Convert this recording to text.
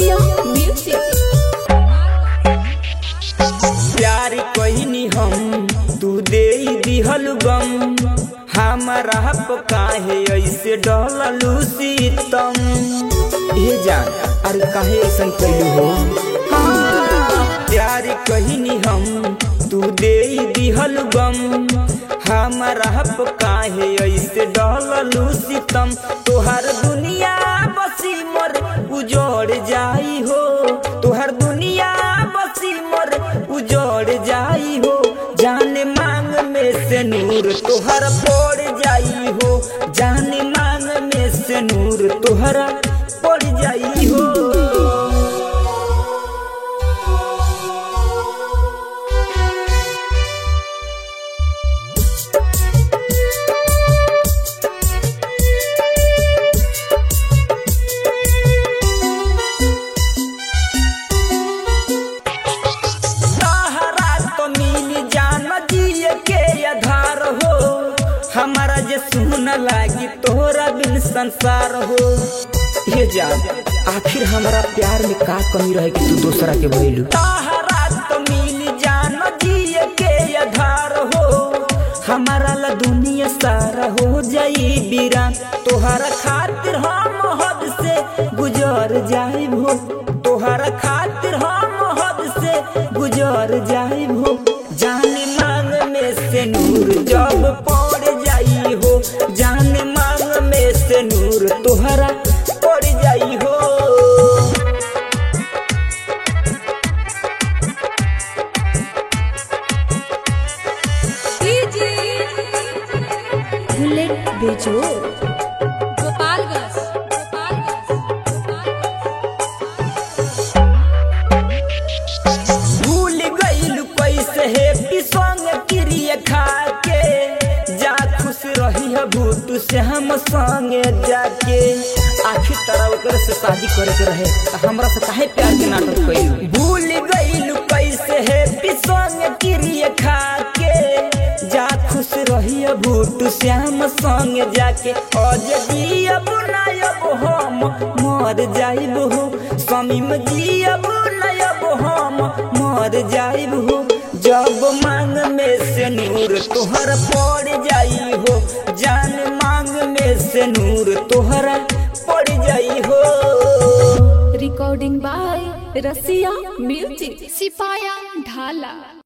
रसिया म्यूजिक। प्यार कहिनी हम तू दे दिहल गम, हमारा काहे ऐसे डललू सीतम। ए जान अरे काहे ऐसा कैलू हो। प्यार कहिनी हम तू दे दिहल गम, हमारा काहे ऐसे डललू सीतम। तोहर दुनिया बसी मोर उजड़ जाई हो, तोहर दुनिया बसी मोर उजड़ जाई हो। जाने मांग में से नूर तोहरा पड़ जाई हो, जाने मांग में से नूर तोहरा पड़ जाई हो। हमारा जे सुन लागी तोहरा बिन संसार हो। ये जान आखिर हमारा प्यार में का कमी रहे कि तू दूसरा के भइलू। तोहरा तो मिल जान जिए के आधार हो, हमारा ला दुनिया सारा हो जाई बीरान। तोहरा खातिर हम हद से गुजर जाइब हो, तोहरा खातिर हम हद से गुजर जाइब हो। जाने मांग में से नूर जब पड़ जाई हो, जाने मांग में से नूर तोहरा पड़ जाई हो। बुलेट बेचो भूल गइलू कैसे हैप्पी सॉन्ग क्रिया खा के, जा खुश रही है भूत से हम संगे जाके। आखिर तरह ओकर से शादी करे के रहे त हमरा से काहे प्यार के नाटक कइलू। भूल गइलू कैसे हैप्पी सॉन्ग क्रिया खा के, जा खुश रही है भूत से हम संगे जाके। आज जियब नायब हम मर जाइब हो, समीम जियब नायब हम मर जाइब हो। जब मांग में से नूर तोहरा पड़ जाई हो, जान मांग में से नूर तोहरा पड़ जाई हो। Recording by Rasiya music. सिपाया ढाला।